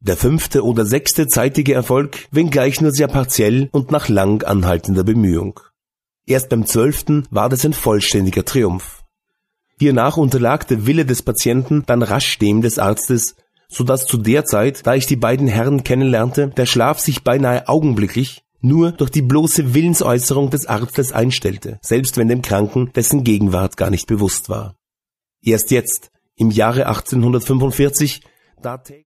Der 5. oder 6. zeitige Erfolg, wenngleich nur sehr partiell und nach lang anhaltender Bemühung. Erst beim 12. war das ein vollständiger Triumph. Hiernach unterlag der Wille des Patienten dann rasch dem des Arztes, so dass zu der Zeit, da ich die beiden Herren kennenlernte, der Schlaf sich beinahe augenblicklich nur durch die bloße Willensäußerung des Arztes einstellte, selbst wenn dem Kranken dessen Gegenwart gar nicht bewusst war. Erst jetzt, im Jahre 1845, da